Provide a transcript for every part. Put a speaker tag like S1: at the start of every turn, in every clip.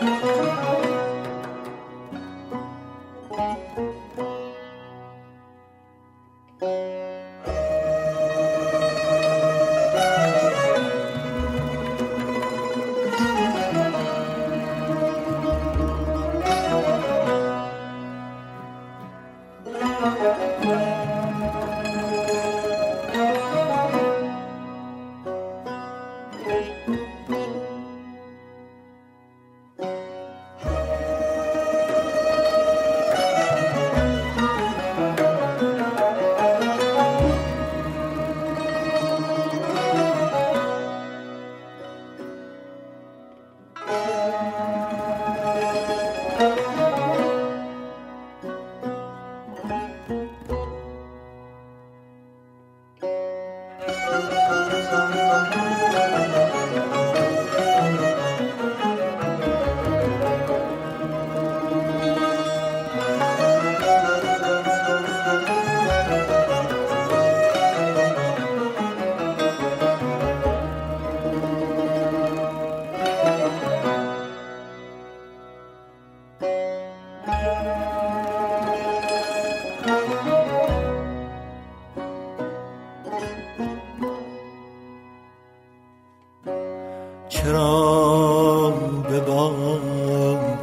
S1: چرا به باغ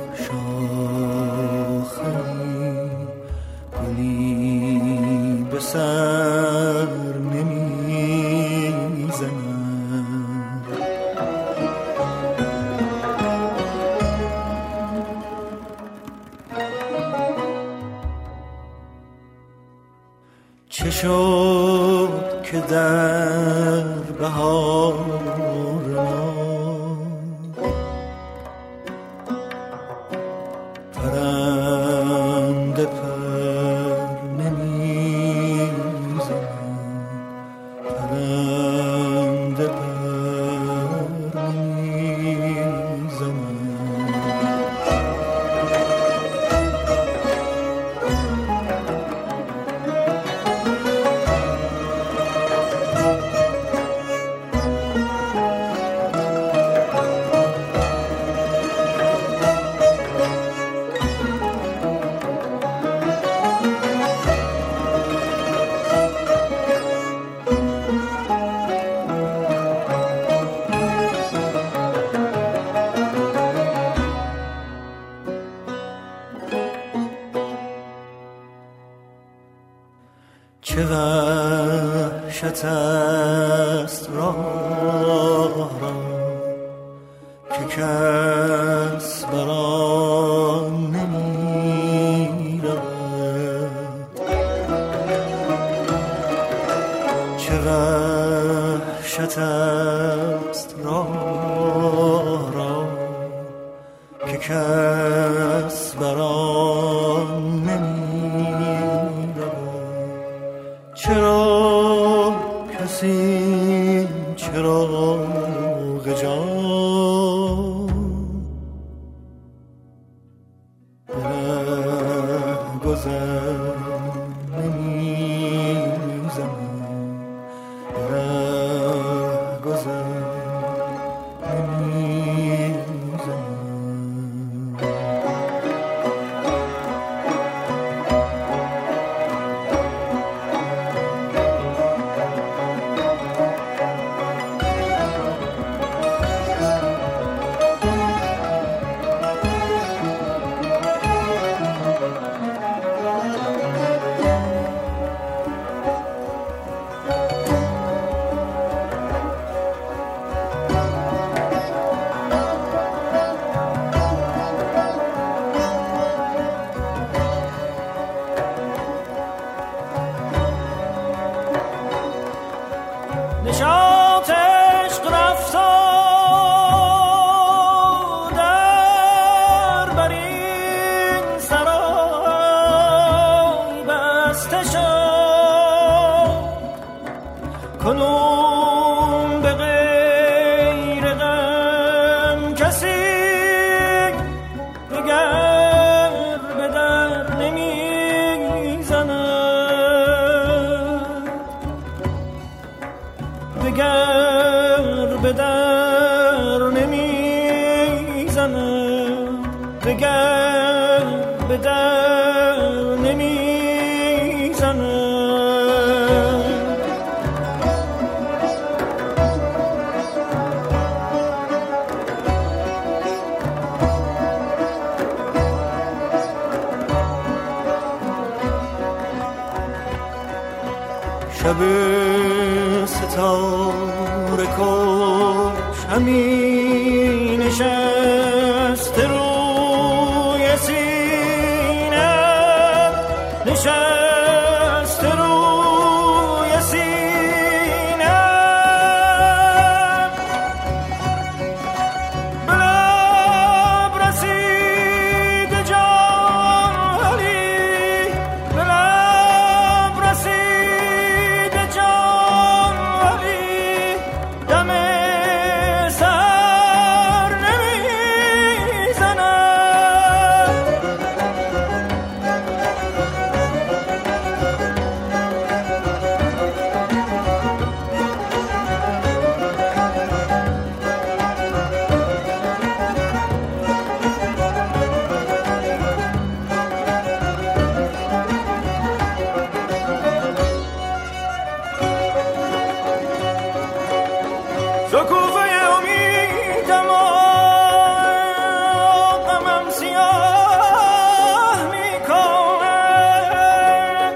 S1: شاخه‌ای گلی به سر نمی‌زند؟ چه شد که در بهار پرنده پر نمی‌زند، پرنده پر نمی‌زند. چه وحشت است راه را که کس بر آن نمی‌رود. چه وحشت است راه را که کس بر آن نمی‌رود. چرا کسی چراغ جان به رهگذر نمی‌زند، به رهگذر نمی‌زند. دگر به در نمیزند. شب ستاره کش همی نشسته روی سینه، نشسته روی سینه، به لب رسید جالی، به لب رسید جالی، دم سر نمیزند. شکوفه امیدم و غمم سیاه میکند.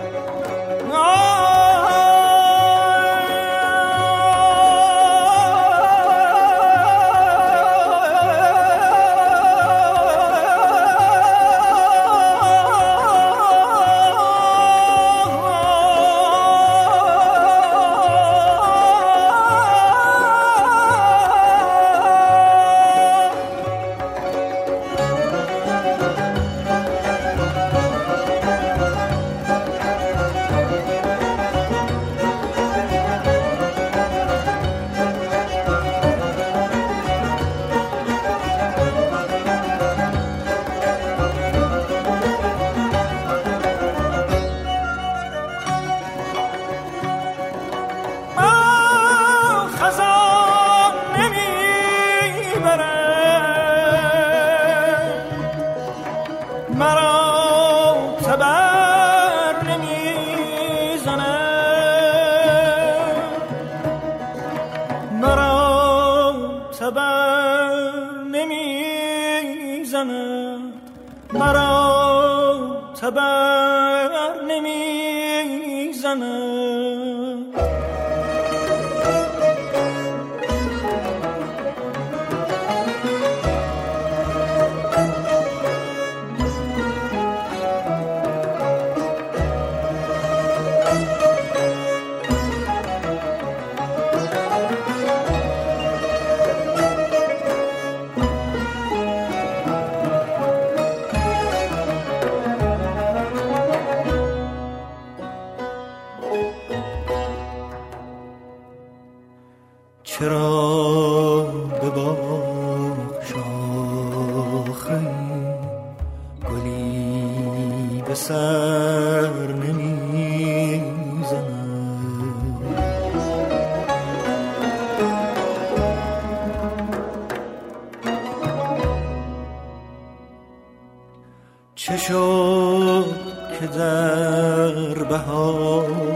S1: خزان نمیبرد مرا، تبر نمیزند، مرا تبر نمیزند، مرا تبر نمیزند. چرا به باغ شاخه گلی به سر نمیزند؟ چه شد که در بهار